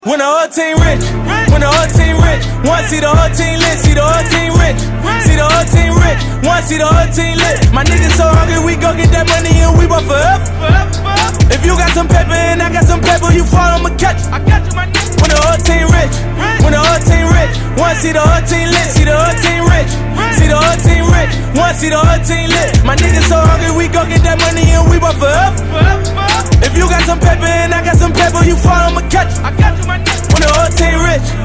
When the whole team rich, when the whole team rich, one see the whole team lit, see the whole team rich, see the whole team rich, one see the whole team lit. My niggas so hungry, we go get that money and we bought forever. If you got some paper and I got some paper, you fall, I'ma catch you. I got you, my nigga. When the whole team rich, when the whole team rich, one see the whole team lit, see the whole team rich, see the whole team rich, one see the whole team lit. My niggas so hungry, we go get that money and we bought forever. If you got some paper and I got some paper, you fall, I'ma catch you. I got you, my nigga. When the whole